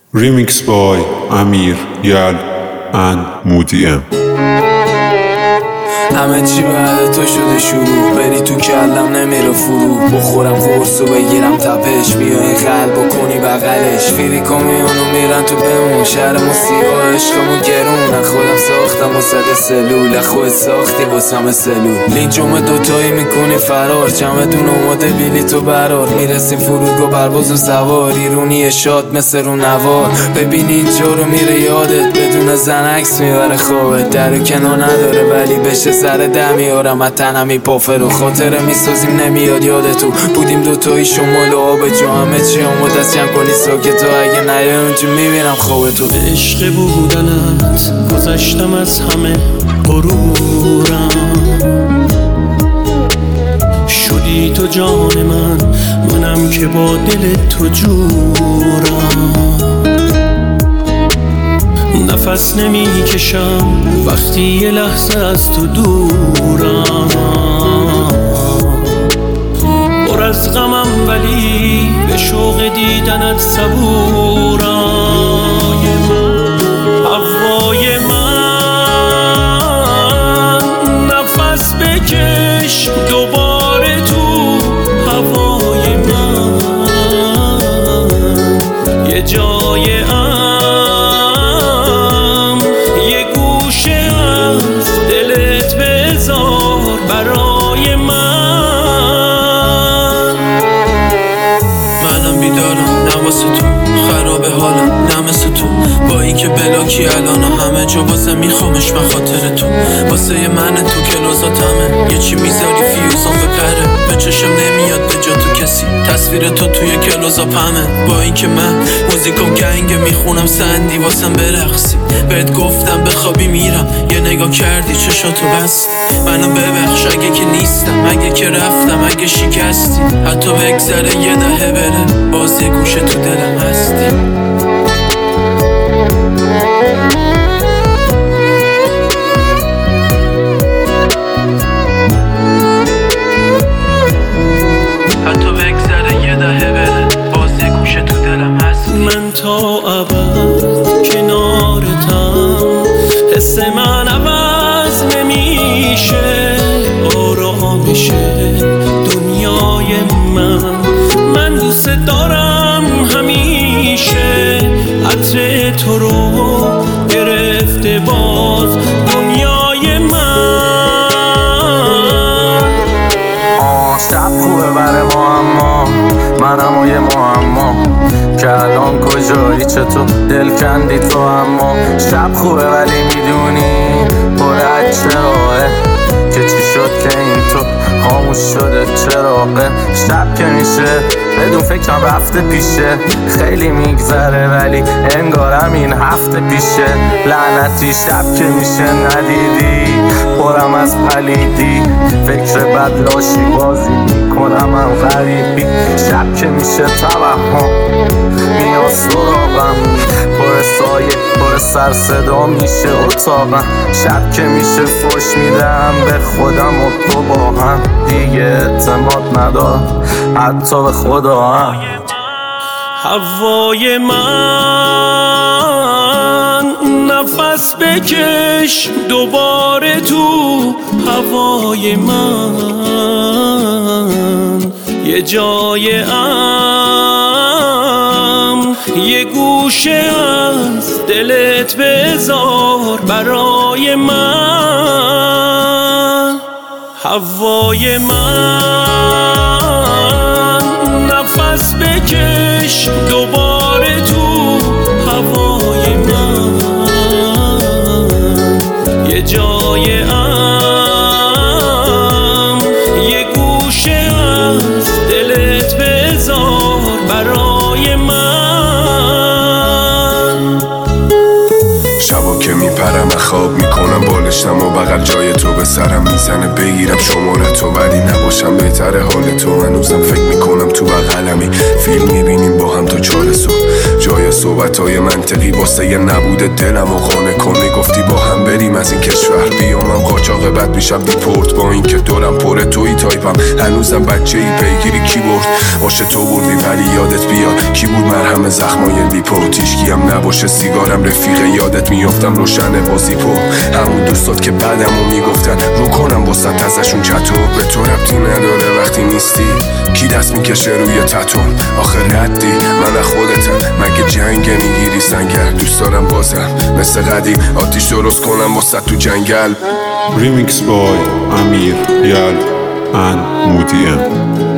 Remix by Amir Yal and Moody M. همه چی بعد تو شده شروع، بری تو کلم نمیره فرو. بخورم قرص و بگیرم تپش، بیا این قلب و کنی بغلش. فیری کامیونو میرن تو بمون، شهر موسیقا عشقمون گرون. خودم ساختم و صد سلول، خود ساختی واسم سلول. لینچوم دوتایی میکنی فرار، چمدون اومده بیلی تو برار. میرسیم فرودگاه پرواز و سوار، ایرونی شاد مثل رو نوار. ببینی اینجا رو میره یادت، بدون زن عکس میبره خوابت. در و کنار نداره ولی بشه سر ده میارم. از تنم میپافه رو خاطره میسازیم نمیاد یاد تو. بودیم دوتایی شمال و آب جا، همه چی هم دست جمع کنی ساکت. تو اگه نیای اونجا میبینم خواب تو. به عشق بودنت گذشتم از همه غرورم، شدی تو جان من، منم که با دل تو جورم. نفس نمی کشم وقتی یه لحظه از تو دورم. پر از غمم ولی به شوق دیدنت صبورم. هوای من نفس بکش دوباره تو هوای من. یه جای برای منم بیدارم نه واسه تو، خراب حالم نه مثل تو. با این که بلاکی الان همه جا واسه میخوامش به خاطر تو. واسه من تو کلوزاتمه، یه چی میذاری فیوزان بپره. به چشم نمیاد به جا تو کسی، تصویر تو توی کلوزاپمه. با این که من موزیکم گنگه میخونم سندی واسم برقصی. بهت گفتم بخوابی میرم، یه نگاه کردی چشاتو بستی. منم ببخش اگه که نیستم، اگه که رفتم، اگه شکستی. حتی بگذره یه دهه بره، باز یه گوشه تو دلم هستی. حتی بگذره یه دهه بره، باز یه گوشه تو دلم هستی. من تا ابد کنارتم، حس من عوض نمیشه. آرامشه دنیای من دوست دارم همیشه. عطر تو رو گرفته باز دنیای من. شب خوبه برای ما، اما منم و یه معما که الان کجایی، چطور دل کندی تو. اما شب خوبه ولی میدونی پر از چراغه، که چی شد که این تو خاموش شده چراغه. شب که میشه بدون فکرم رفته پیشه، خیلی میگذره ولی انگارم این هفته پیشه. لعنتی شب که میشه ندیدی پرم از پلیدی، فکر بد لاشی بازی میکنم هم غریبی. شب که میشه توهم میاد سراغم، پر سایه پر سر صدا میشه اتاقم. شب که میشه فوش میدم به خودم و تو با هم، دیگه اعتماد ندارم حتی به خدا هم. هوای من نفس بکش دوباره تو هوای من. یه جای یه گوشه از دلت بذار برای من. هوای من نفس بکش دوباره تو هوای من. یه جای یه گوشه از دلت بذار برای من. شبا که میپرم خواب میکنم بالشتم و بغل جای تو به سرم میزنه. بگیرم شماره تو ولی نباشم بهتره حال تو. هنوزم فکر میکنم تو بغلمی، فیلم میبینیم با هم تا 4 صبح. جای صحبتهای منطقی واسه یه نبود دلم و قانع کنی. گفتی با هم بریم از این کشور بیام، من قاچاق بد میشم دیپورت. با این که دورم پره توی تایپم هنوزم بچه ای پیگیری کی برد. باشه تو بردی ولی یادت بیاد کی بود مرهم زخمای لیپو. تیشکی هم نباشه سیگارم رفیق یادت میافتم روشن بازیپو. همون دوستات که بعدمو میگفتن رو کنم با ازشون چطور. به تو ربطی نداره وقتی نیستی کی دست میکشه روی تتون. آخه ردی من خودتم مگه جنگ میگیری سنگر. دوست دارم بازم مثل قدیم آتیش درست کنم واسه تو جنگل. Remix by Amir, Yal and Moody M.